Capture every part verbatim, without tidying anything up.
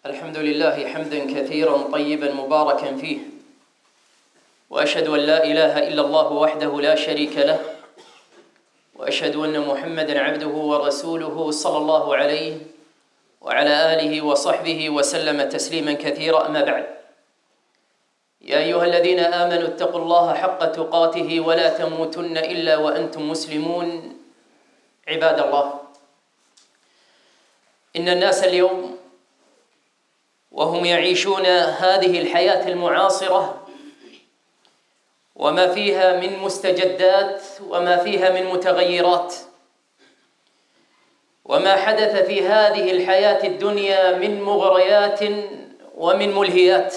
الحمد لله حمدا كثيرا طيبا مباركا فيه، وأشهد أن لا إله إلا الله وحده لا شريك له، وأشهد أن محمدا عبده ورسوله صلى الله عليه وعلى آله وصحبه وسلم تسليما كثيرا. أما بعد، يا أيها الذين آمنوا اتقوا الله حق تقاته ولا تموتن إلا وأنتم مسلمون. عباد الله، إن الناس اليوم وهم يعيشون هذه الحياة المعاصرة وما فيها من مستجدات وما فيها من متغيرات، وما حدث في هذه الحياة الدنيا من مغريات ومن ملهيات،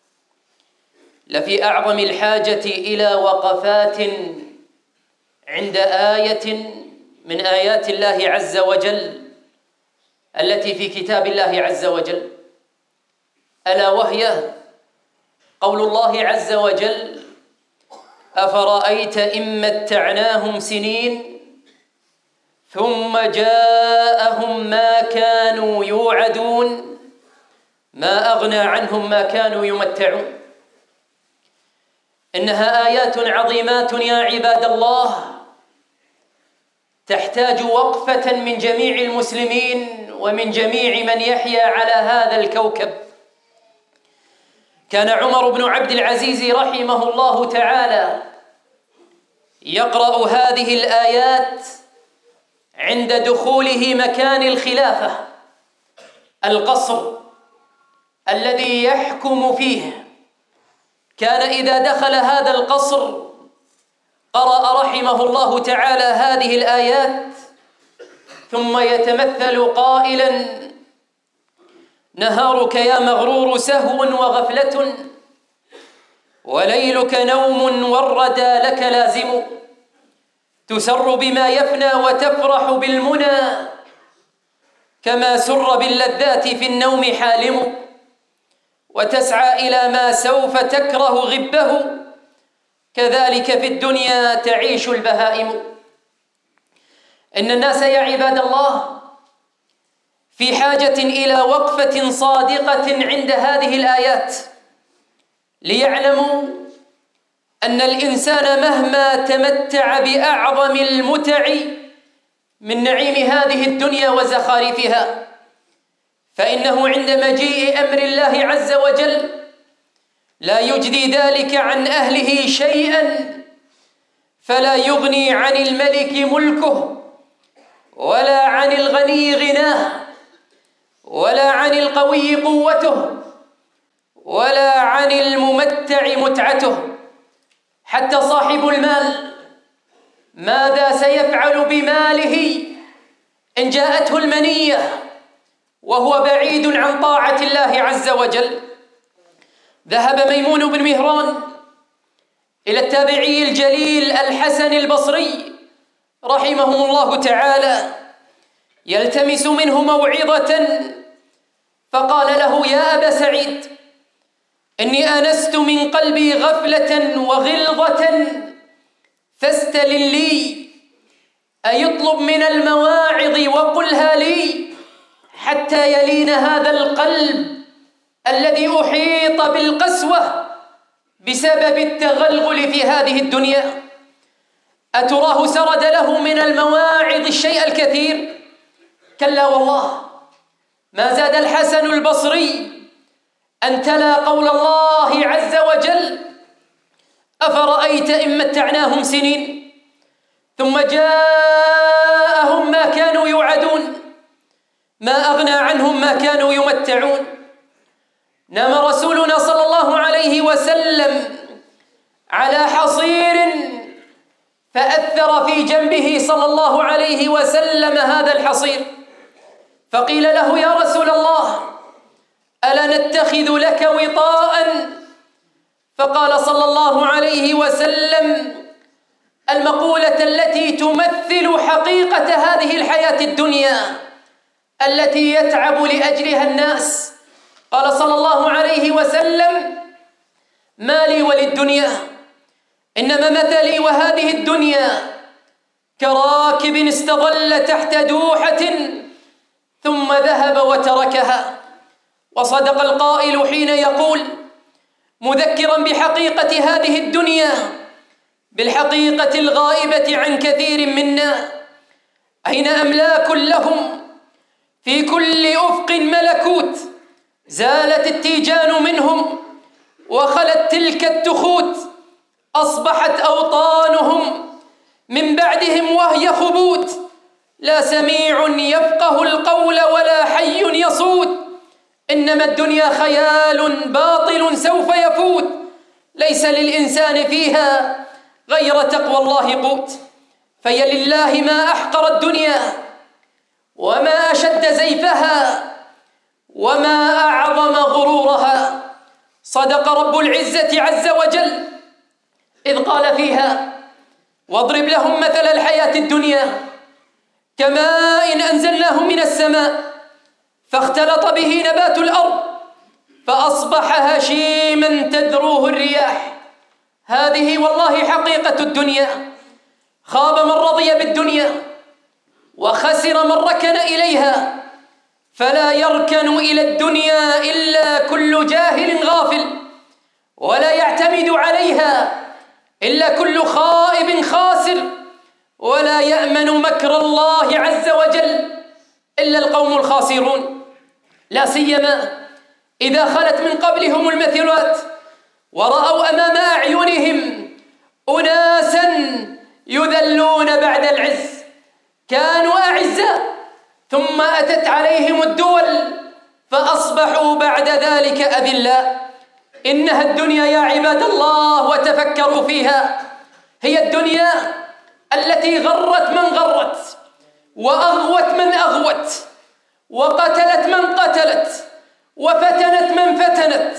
لفي أعظم الحاجة إلى وقفات عند آية من آيات الله عز وجل التي في كتاب الله عز وجل، ألا وهي قول الله عز وجل: أفرأيت إن متعناهم سنين ثم جاءهم ما كانوا يوعدون ما أغنى عنهم ما كانوا يمتعون. إنها آيات عظيمات يا عباد الله، تحتاج وقفة من جميع المسلمين ومن جميع من يحيا على هذا الكوكب. كان عمر بن عبد العزيز رحمه الله تعالى يقرأ هذه الآيات عند دخوله مكان الخلافة، القصر الذي يحكم فيه. كان إذا دخل هذا القصر قرأ رحمه الله تعالى هذه الآيات، ثم يتمثل قائلا: نهارك يا مغرور سهو وغفلة، وليلك نوم والردى لك لازم، تسر بما يفنى وتفرح بالمنى، كما سر باللذات في النوم حالم، وتسعى إلى ما سوف تكره غبه، كذلك في الدنيا تعيش البهائم. إن الناس يا عباد الله في حاجة إلى وقفة صادقة عند هذه الآيات، ليعلموا أن الإنسان مهما تمتع بأعظم المتع من نعيم هذه الدنيا وزخارفها، فإنه عند مجيء أمر الله عز وجل لا يجدي ذلك عن أهله شيئا، فلا يغني عن الملك ملكه، ولا عن الغني غناه، ولا عن القوي قوته، ولا عن الممتع متعته. حتى صاحب المال ماذا سيفعل بماله إن جاءته المنية وهو بعيد عن طاعة الله عز وجل؟ ذهب ميمون بن مهران إلى التابعي الجليل الحسن البصري رحمه الله تعالى يلتمس منه موعظة، فقال له: يا أبا سعيد، إني آنست من قلبي غفلة وغلظة فاستلن لي، أيطلب من المواعظ وقلها لي حتى يلين هذا القلب الذي أحيط بالقسوة بسبب التغلغل في هذه الدنيا. أتراه سرد له من المواعظ الشيء الكثير؟ كلا والله، ما زاد الحسن البصري أن تلا قول الله عز وجل: أفرأيت إن متعناهم سنين ثم جاءهم ما كانوا يوعدون ما أغنى عنهم ما كانوا يمتعون. نام رسولنا صلى الله عليه وسلم على حصير فأثر في جنبه صلى الله عليه وسلم هذا الحصير، فقيل له: يا رسول الله، ألا نتخذ لك وطاء؟ فقال صلى الله عليه وسلم المقولة التي تمثل حقيقة هذه الحياة الدنيا التي يتعب لأجلها الناس. قال صلى الله عليه وسلم: ما لي وللدنيا، إنما مثلي وهذه الدنيا كراكب استظل تحت دوحة ثم ذهب وتركها، وصدق القائل حين يقول مذكرا بحقيقة هذه الدنيا بالحقيقة الغائبة عن كثير منا: أين أملاك لهم في كل أفق ملكوت، زالت التيجان منهم وخلت تلك التخوت، أصبحت أوطانهم من بعدهم وهي خبوت، لا سميع يفقه القول ولا حي يصوت، إنما الدنيا خيال باطل سوف يفوت، ليس للإنسان فيها غير تقوى الله قوت. فهي لله ما أحقر الدنيا وما أشد زيفها وما أعظم غرورها. صدق رب العزة عز وجل إذ قال فيها: واضرب لهم مثل الحياة الدنيا كماء أنزلناه من السماء فاختلط به نبات الأرض فأصبح هشيما تذروه الرياح. هذه والله حقيقة الدنيا. خاب من رضي بالدنيا وخسر من ركن إليها، فلا يركن إلى الدنيا إلا كل جاهل غافل، ولا يعتمد عليها إلا كل خائب خاسر، ولا يأمن مكر الله عز وجل إلا القوم الخاسرون، لا سيما إذا خلت من قبلهم المثلات ورأوا أمام أعينهم أناسا يذلون بعد العز. كانوا أعزاء ثم أتت عليهم الدول فأصبحوا بعد ذلك أذلاء. إنها الدنيا يا عباد الله، وتفكروا فيها، هي الدنيا التي غرت من غرت وأغوت من أغوت وقتلت من قتلت وفتنت من فتنت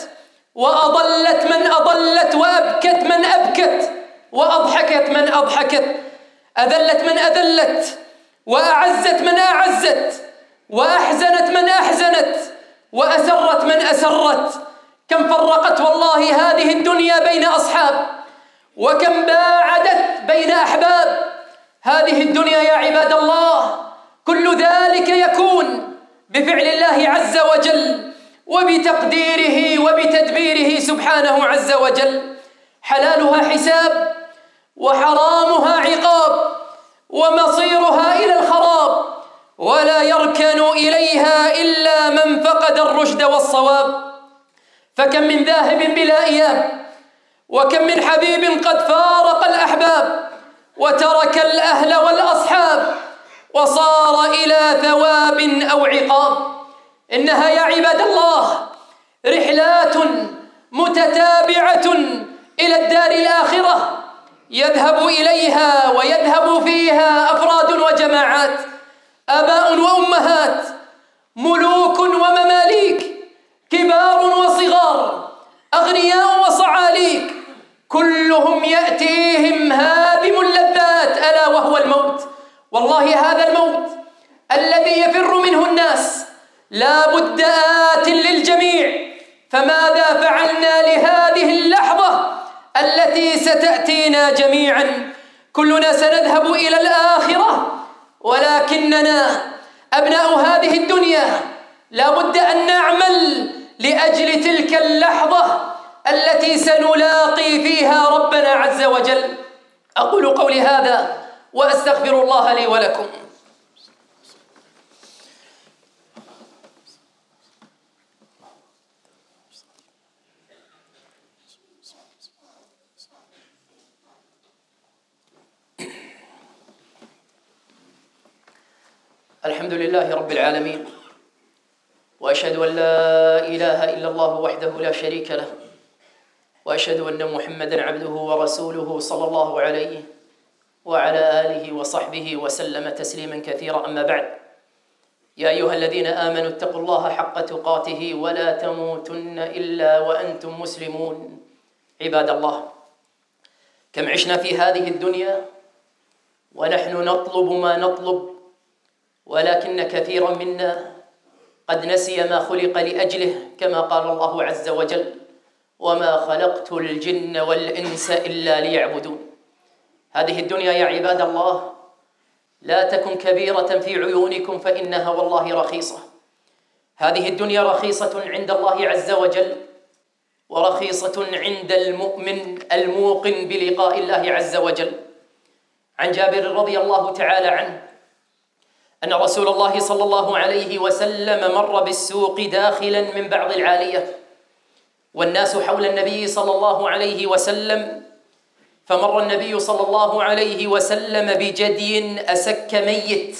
وأضلت من أضلت وأبكت من أبكت وأضحكت من أضحكت، أذلت من أذلت وأعزت من أعزت وأحزنت من أحزنت وأسرت من أسرت. كم فرقت والله هذه الدنيا بين أصحاب، وكم باعدت بين أحباب. هذه الدنيا يا عباد الله كل ذلك يكون بفعل الله عز وجل وبتقديره وبتدبيره سبحانه عز وجل. حلالها حساب وحرامها عقاب ومصيرها إلى الخراب، ولا يركن إليها إلا من فقد الرشد والصواب. فكم من ذاهب بلا إياب، وكم من حبيب قد فارق الأحباب وترك الأهل والأصحاب وصار إلى ثواب أو عقاب. إنها يا عباد الله رحلات متتابعة إلى الدار الآخرة، يذهب إليها ويذهب فيها أفراد وجماعات، آباء وأمهات، ملوك ومماليك، كبار وصغار، أغنياء وصعاليك، كلهم يأتيهم هادم اللذات ألا وهو الموت. والله هذا الموت الذي يفر منه الناس لا بد آت للجميع. فماذا فعلنا لهذه اللحظة التي ستأتينا جميعا؟ كلنا سنذهب إلى الآخرة، ولكننا أبناء هذه الدنيا لا بد أن نعمل لأجل تلك اللحظة التي سنلاقي فيها ربنا عز وجل. أقول قولي هذا وأستغفر الله لي ولكم. الحمد لله رب العالمين، وأشهد أن لا إله إلا الله وحده لا شريك له، وأشهد أن محمدًا عبده ورسوله صلى الله عليه وعلى آله وصحبه وسلم تسليمًا كثيرا. أما بعد، يا أيها الذين آمنوا اتقوا الله حق تقاته ولا تموتن إلا وأنتم مسلمون. عباد الله، كم عشنا في هذه الدنيا ونحن نطلب ما نطلب، ولكن كثيرا منا قد نسي ما خلق لأجله، كما قال الله عز وجل: وما خلقت الجن والإنس إلا ليعبدون. هذه الدنيا يا عباد الله لا تكن كبيرة في عيونكم، فإنها والله رخيصة. هذه الدنيا رخيصة عند الله عز وجل، ورخيصة عند المؤمن الموقن بلقاء الله عز وجل. عن جابر رضي الله تعالى عنه أن رسول الله صلى الله عليه وسلم مر بالسوق داخلا من بعض العالية، والناس حول النبي صلى الله عليه وسلم، فمر النبي صلى الله عليه وسلم بجدي أسك ميت،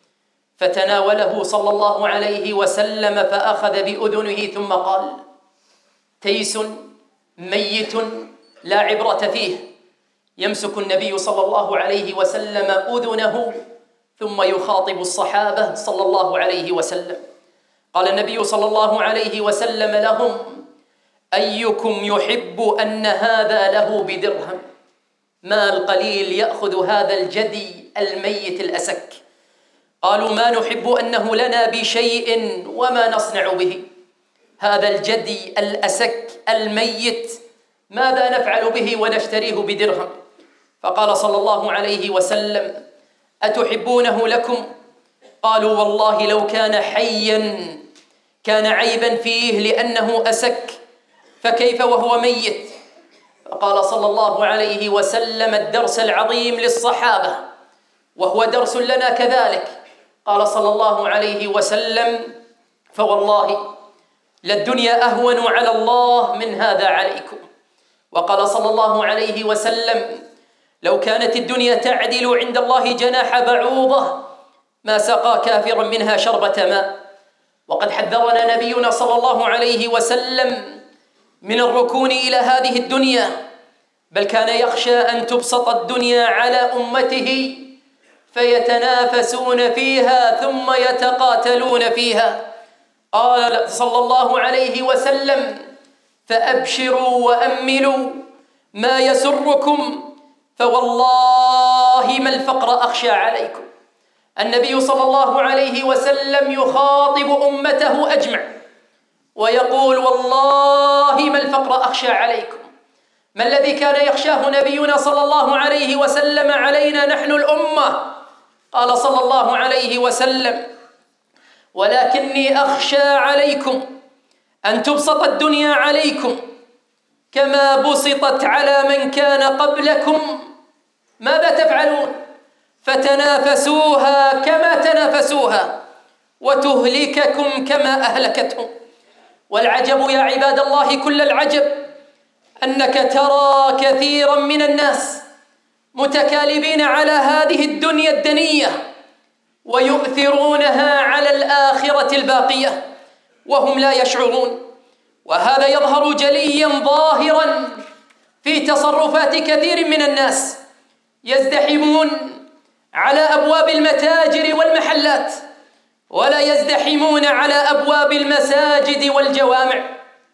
فتناوله صلى الله عليه وسلم فأخذ بأذنه ثم قال: تيس ميت لا عبرة فيه. يمسك النبي صلى الله عليه وسلم أذنه ثم يخاطب الصحابة صلى الله عليه وسلم. قال النبي صلى الله عليه وسلم لهم: أيكم يحب أن هذا له بدرهم؟ مال قليل يأخذ هذا الجدي الميت الأسك. قالوا: ما نحب أنه لنا بشيء وما نصنع به. هذا الجدي الأسك الميت ماذا نفعل به ونشتريه بدرهم؟ فقال صلى الله عليه وسلم: أتحبونه لكم؟ قالوا: والله لو كان حيا كان عيبا فيه لأنه أسك، فكيف وهو ميت؟ فقال صلى الله عليه وسلم الدرس العظيم للصحابة، وهو درس لنا كذلك. قال صلى الله عليه وسلم: فوالله للدنيا أهون على الله من هذا عليكم. وقال صلى الله عليه وسلم: لو كانت الدنيا تعدل عند الله جناح بعوضة ما سقى كافرا منها شربة ماء. وقد حذرنا نبينا صلى الله عليه وسلم من الركون إلى هذه الدنيا، بل كان يخشى أن تبسط الدنيا على أمته فيتنافسون فيها ثم يتقاتلون فيها. قال صلى الله عليه وسلم: فأبشروا وأملوا ما يسركم، فوالله ما الفقر أخشى عليكم. النبي صلى الله عليه وسلم يخاطب أمته أجمع ويقول: والله ما الفقر أخشى عليكم. ما الذي كان يخشاه نبينا صلى الله عليه وسلم علينا نحن الأمة؟ قال صلى الله عليه وسلم: ولكني أخشى عليكم أن تبسط الدنيا عليكم كما بسطت على من كان قبلكم. ماذا تفعلون؟ فتنافسوها كما تنافسوها وتهلككم كما أهلكتهم. والعجب يا عباد الله كل العجب أنك ترى كثيرا من الناس متكالبين على هذه الدنيا الدنية ويؤثرونها على الآخرة الباقية وهم لا يشعرون. وهذا يظهر جليا ظاهرا في تصرفات كثير من الناس، يزدحمون على أبواب المتاجر والمحلات ولا يزدحمون على أبواب المساجد والجوامع،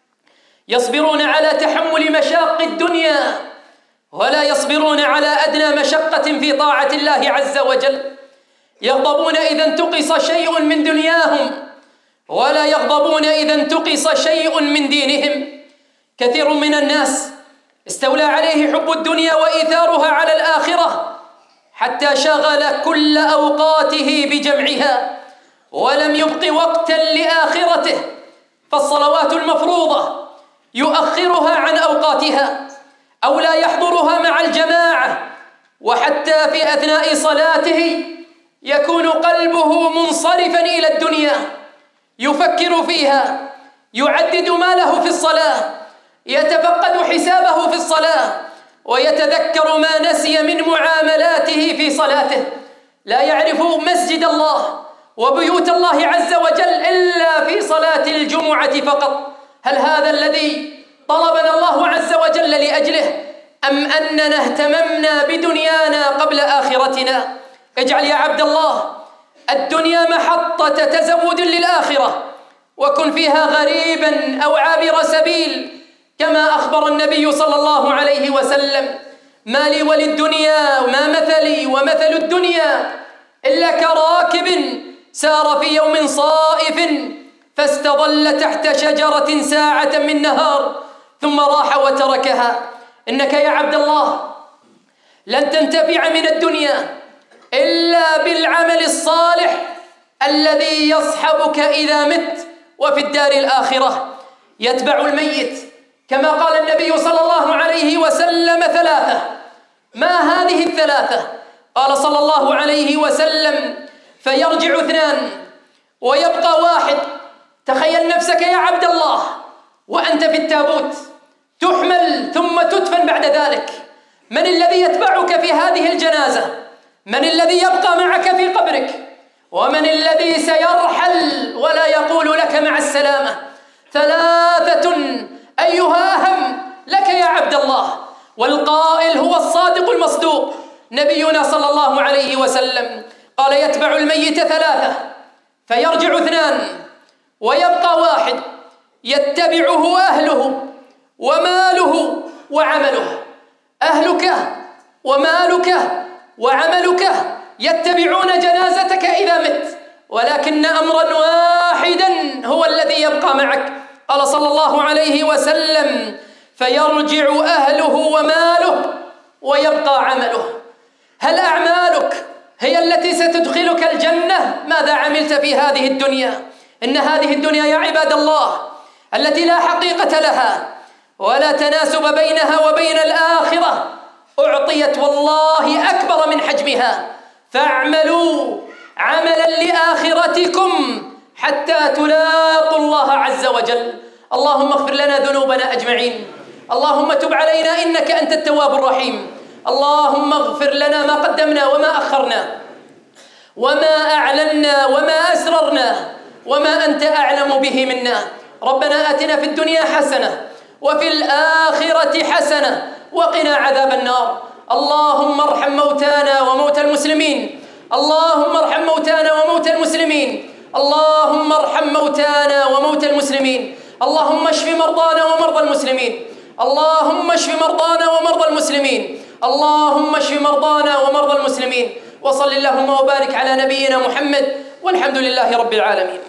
يصبرون على تحمل مشاق الدنيا ولا يصبرون على أدنى مشقة في طاعة الله عز وجل، يغضبون إذا انتقص شيء من دنياهم ولا يغضبون إذا انتقص شيء من دينهم. كثير من الناس استولى عليه حب الدنيا وإيثارها على الآخرة حتى شغل كل أوقاته بجمعها ولم يبق وقتا لآخرته، فالصلوات المفروضة يؤخرها عن أوقاتها أو لا يحضرها مع الجماعة، وحتى في أثناء صلاته يكون قلبه منصرفا إلى الدنيا يفكر فيها، يعدد ماله في الصلاة، يتفقد حسابه في الصلاة، ويتذكر ما نسي من معاملاته في صلاته. لا يعرف مسجد الله وبيوت الله عز وجل إلا في صلاة الجمعة فقط. هل هذا الذي طلبنا الله عز وجل لأجله، أم أننا اهتممنا بدنيانا قبل آخرتنا؟ اجعل يا عبد الله الدنيا محطة تزود للآخرة، وكن فيها غريبا أو عابر سبيل، كما أخبر النبي صلى الله عليه وسلم: ما لي وللدنيا ما مثلي ومثل الدنيا إلا كراكب سار في يوم صائف فاستظل تحت شجرة ساعة من نهار ثم راح وتركها. إنك يا عبد الله لن تنتفع من الدنيا إلا بالعمل الصالح الذي يصحبك إذا مت وفي الدار الآخرة. يتبع الميت كما قال النبي صلى الله عليه وسلم ثلاثة. ما هذه الثلاثة؟ قال صلى الله عليه وسلم: فيرجع اثنان ويبقى واحد. تخيل نفسك يا عبد الله وأنت في التابوت تحمل ثم تدفن بعد ذلك. من الذي يتبعك في هذه الجنازة؟ من الذي يبقى معك في قبرك؟ ومن الذي سيرحل ولا يقول لك مع السلامة؟ ثلاثة أيها أهم لك يا عبد الله؟ والقائل هو الصادق المصدوق نبينا صلى الله عليه وسلم، قال: يتبع الميت ثلاثة فيرجع اثنان ويبقى واحد، يتبعه أهله وماله وعمله. أهلك ومالك وعملك يتبعون جنازتك إذا مت، ولكن أمرا واحدا هو الذي يبقى معك. قال صلى الله عليه وسلم: فيرجع أهله وماله ويبقى عمله. هل أعمالك هي التي ستدخلك الجنة؟ ماذا عملت في هذه الدنيا؟ إن هذه الدنيا يا عباد الله التي لا حقيقة لها ولا تناسب بينها وبين الآخرة أعطيت والله أكبر من حجمها. فاعملوا عملا لآخرتكم حتى تلاقوا الله عز وجل. اللهم اغفر لنا ذنوبنا أجمعين، اللهم تب علينا إنك أنت التواب الرحيم. اللهم اغفر لنا ما قدمنا وما أخرنا وما أعلنا وما أسررنا وما أنت أعلم به منا. ربنا آتنا في الدنيا حسنة وفي الآخرة حسنة وقنا عذاب النار. اللهم ارحم موتانا وموتى المسلمين، اللهم ارحم موتانا وموتى المسلمين، اللهم ارحم موتانا وموتى المسلمين. اللهم اشف مرضانا ومرضى المسلمين، اللهم اشف مرضانا ومرضى المسلمين، اللهم اشف مرضانا ومرضى المسلمين. وصل اللهم وبارك على نبينا محمد والحمد لله رب العالمين.